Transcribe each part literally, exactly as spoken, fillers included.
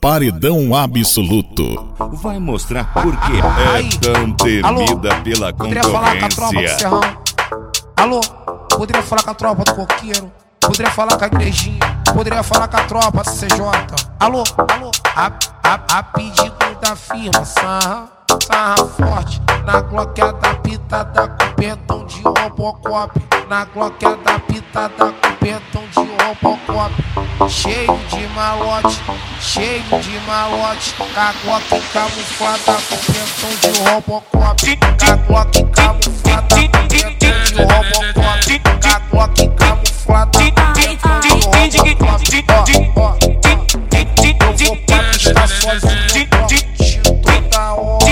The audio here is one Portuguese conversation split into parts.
Paredão absoluto. Vai mostrar por que é tão temida Alô? pela Poderia falar com a tropa do concorrência. Serrão? Alô? Poderia falar com a tropa do Coqueiro? Poderia falar com a Igrejinha? Poderia falar com a tropa do C J? Alô? Alô? A, a, a pedido da firma, sarra, sarra forte. Na gloqueada pitada com pentão de Robocop. Na gloqueada pitada com pentão de Robocop. Cheio de malote, cheio de malote. A glock camuflada com pentão de Robocop. A glock camuflada com pentão de Robocop. A glock camuflada com pentão de Robocop. Ó, ó, ó. Eu vou pra pista sozinho, toda hora.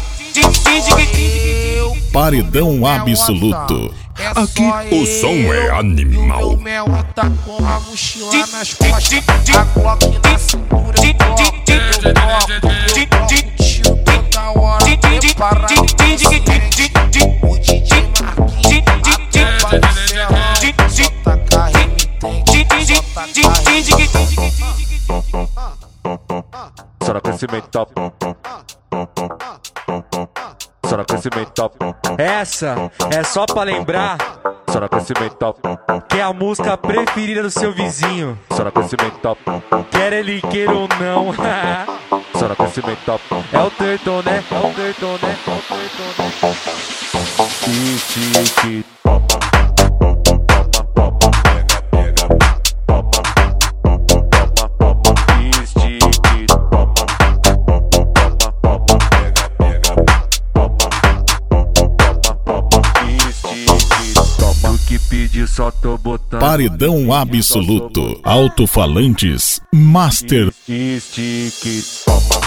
Paredão absoluto. Aqui o som é animal. O mel tá com a mochila nas costas, a Glock na cintura, eu troco, eu troco, eu troco tiro toda hora, preparado pro acidente. O D J Marquinhos, a tropa do Serrão, só tacar remitente, só tacar remitente. Só no crescimento top. Só no crescimento top. Essa é só pra lembrar. Só no crescimento top. Que é a música preferida do seu vizinho. Só no crescimento top. Quer ele queira ou não. Só no crescimento top. É o Turtle, né? É o Turtle, né? É o Turtle, né? Tique, topa. Só tô botando. Paredão absoluto. Alto-falantes Master. Estique, toma.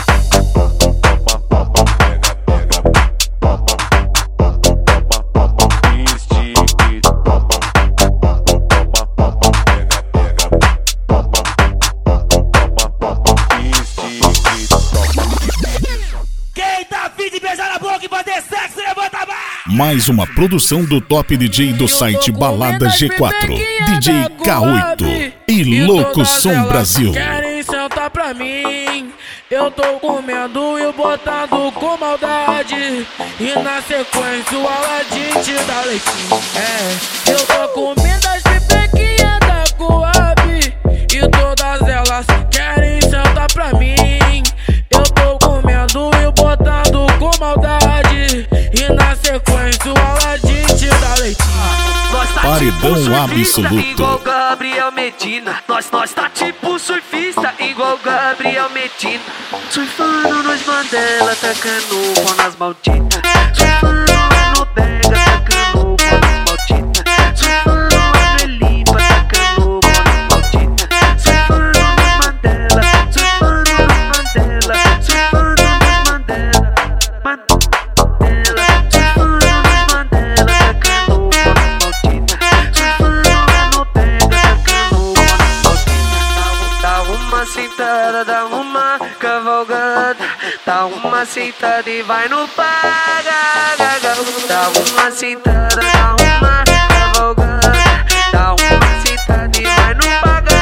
Quem tá afim de beijar na boca e fazer sexo, levanta a mão! Mais uma produção do top D J do site Balada G quatro, D J K oito e Louco Som Brasil. Querem sentar pra mim, eu tô comendo e botando com maldade. E na sequência o Aladim te dá leitinho. É, eu tô comendo as pipequinhas da Coab e todas elas querem sentar pra mim. Eu tô comendo e botando com maldade. E na sequência o Aladim te dá leitinho. Paredão Igual absoluto. Gabriel Medina. Nós, nós tá tipo surfista, igual Gabriel Medina. Surfando nos Mandela, tacando pau nas malditas. Surfando no Bega, tacando pau nas malditas. Surfando no Elipa, tacando pau nas malditas. Surfando nos Mandela, surfando nos Mandela. Surfando nos Mandela, Mandela. Surfando nos Mandela, tacando pau nas malditas. Surfando no Bega, tacando pau nas malditas. Dá uma sentada, dá uma cavalgada. Dá uma sentada e vai no paga. Dá uma sentada, dá uma cavalgada. Dá uma sentada e vai no paga.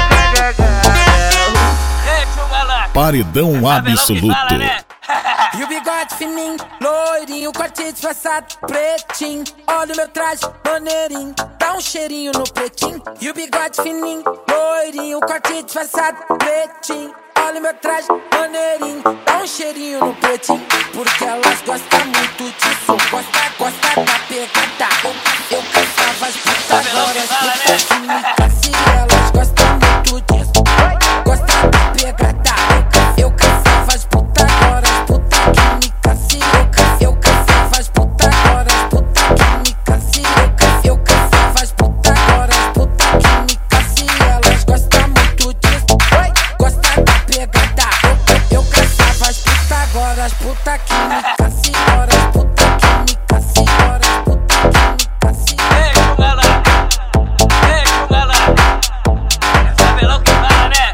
Paredão absoluto. E o bigode fininho, loirinho, corte disfarçado, pretinho. Olha o meu traje, maneirinho, dá um cheirinho no pretinho. E o bigode fininho, loirinho, corte disfarçado, pretinho. Olha o meu traje, maneirinho, dá um cheirinho no pretinho. Porque elas gostam muito disso, gosta, gosta da pegada. Eu, eu caçava as putas, agora as putas que me caçam. Elas gostam muito disso, gosta da pegada. Eu, eu caçava as putas, agora as putas que me caçam. Eu, eu caçava as putas, agora as putas que me caçam. Eu, eu caçava as putas, agora as putas que me caçam. Elas gostam muito disso, gosta da pegada. Eu, eu caçava as putas, agora as putas que me caçam. Agora as putas que me caçam, agora as putas que me caçam. Ei, galera! Ei, galera! Essa velão que fala, né?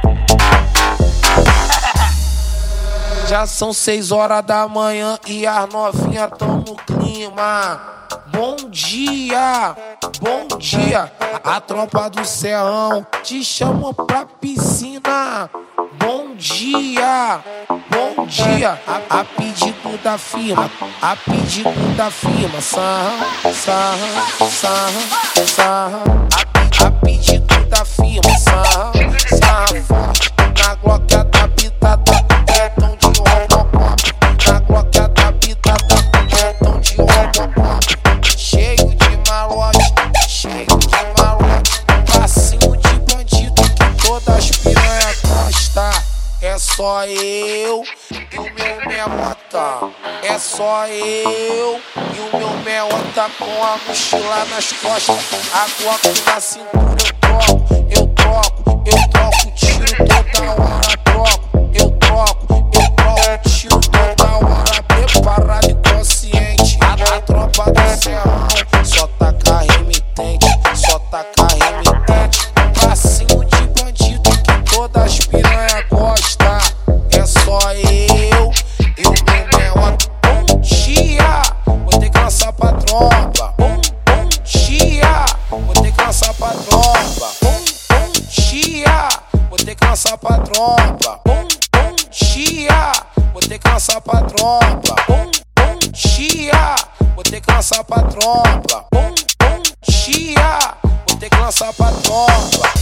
Já são seis horas da manhã e as novinhas tão no clima. Bom dia, bom dia. A tropa do Serrão te chama pra piscina. Bom dia, bom dia. A, a pedido da firma, a pedido da firma. Sarra, sarra, sarra, sarra. A, a pedido da firma. Sarra, sarra forte. Na gloca da pitada, quetão de Robocop. Na gloca da pitada, quetão de Robocop. Cheio de malote, cheio de malote. Passinho de bandido que todas as piranha gostam. É só eu e o meu meota. É só eu e o meu meota com a mochila nas costas. A glock na cintura eu troco, eu troco, eu troco tiro toda hora. Troco, eu troco, eu troco tiro toda hora. Preparado e consciente. A tropa do serrão só taca remitente, só taca remitente. Passinho de bandido que todas as piranha gostam. É só eu e o meu meota. Bom dia, vou ter que lançar pra tropa. Bom, bom dia, vou ter que lançar pra tropa. Bom, bom dia, vou ter que lançar pra tropa. Bom, bom dia, vou ter que lançar pra tropa. Bom, bom dia, vou ter que lançar pra tropa. Bom, bom dia, vou ter que lançar pra tropa.